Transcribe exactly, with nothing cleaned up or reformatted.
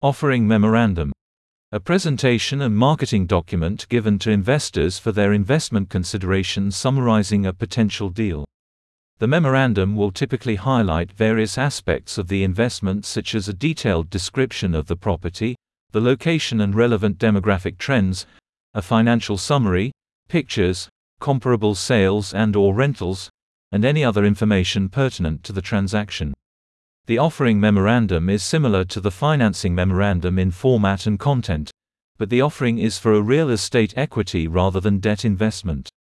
Offering memorandum. A presentation and marketing document given to investors for their investment considerations summarizing a potential deal. The memorandum will typically highlight various aspects of the investment, such as a detailed description of the property, the location and relevant demographic trends, a financial summary, pictures, comparable sales and/or rentals, and any other information pertinent to the transaction. The offering memorandum is similar to the financing memorandum in format and content, but the offering is for a real estate equity rather than debt investment.